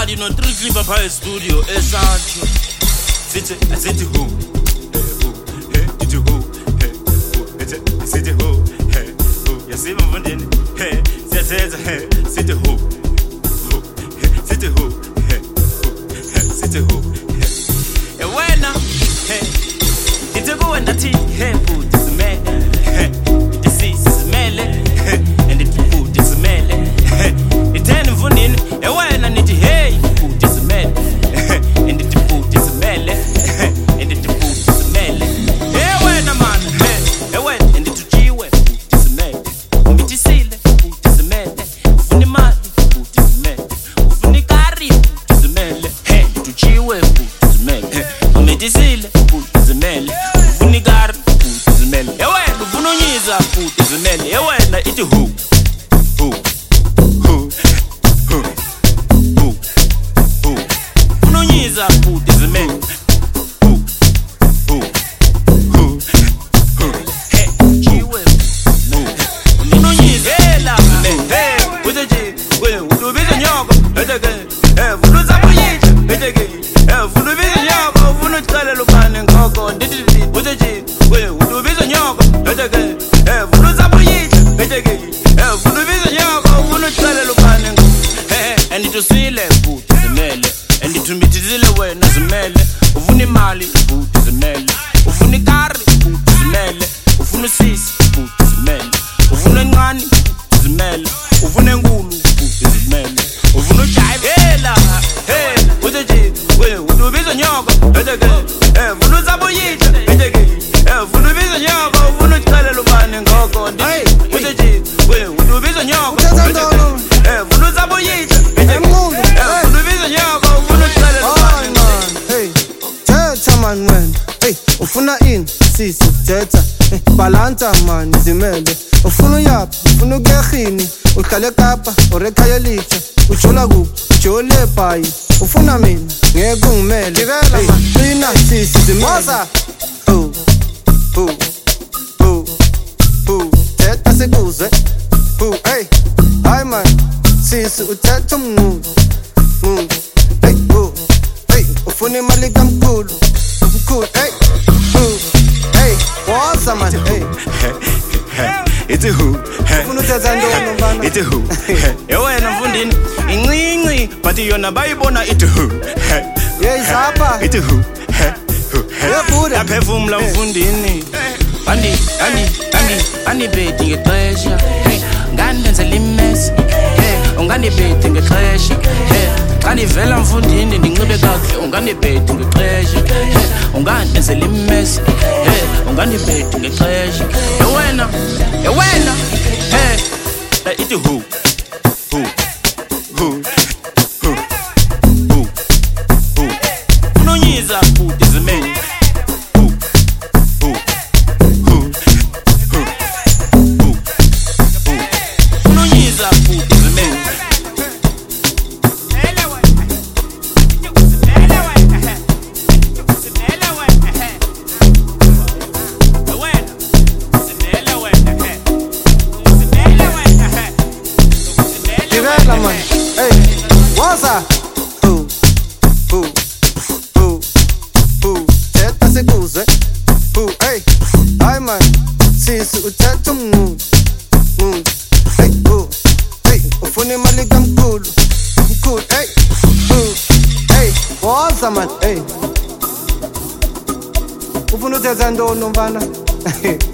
mali no 3 clipper by studio esancho sithi who did you who sithi who yasiba mfundini siyasenza sithi who sithi who sithi who wena ithi kuwe ndathi futhi simele ithi simele and ithi futhi simele itheni mfundini wena nithi hey futhi simele and ithi futhi simele and ithi futhi simele wena man wena and ithi ujiwe futhi simele umithisile futhi simele ufuna imali futhi simele ufuna ikari futhi simele ithi ujiwe futhi simele umithisile futhi simele ufuna ikari futhi simele wena ufuna unyiza futhi simele wena ithi who unonyiza futhi simele jiwe unonyiza la uzeje we udubiza nyoko eteke vulu zapuyitha eteke vulu biza nyoko ufuna uqala lubane ngoko ndidi uzeje we udubiza nyoko eteke vulu zapuyitha eteke vulu biza nyoko ufuna uqala lubane ngoko and itusile futhi simele and ithumithizile wena simele ufuna imali futhi simele ufuna ikari futhi simele ufuna usisi futhi simele ufuna encane futhi simele ufuna enkulu futhi simele ufuna ujayivela uzeje we udubiza nyoko eteke ufuna uzabuyitha eteke ufuna ubiza nyoko ufuna uqala ubane ngoko uzeje we udubiza nyoko eteke ufuna uzabuyitha eteke ufuna ubiza nyoko ufuna uqala ubane man wena ufuna ini sisi thetha balanta man zimele ufuna uyaphi ufuna ukuyahini uhlale Kapa orekhaya licha ujula kuphi ujole bhayi ufuna mina ngeke ungimele qina sisi zimele thetha sikuzwe hayi man sisi uthetha umnqulu ufuna imali kamkhulu woza man ithi who ufuna uthetha ntoni mbana ithi who wena mfundini incinci but yona bayibona ithi who zapha ithi who yebuda yaphefumula mfundini anibedi ngexesha nganenzela imesi unganibedi ngexesha xa ndivela mfundini ndinxibe kakuhle unganibedi ngexesha ungandenzela imesi unganibedi ngexesha wena ithi who unonyiza futhi simele unonyiza futhi simele man woza thetha sikuzwe hayi man sisi uthetha umnqulu ufuna imali kamkhulu woza man ufuna uthetha ntoni mfana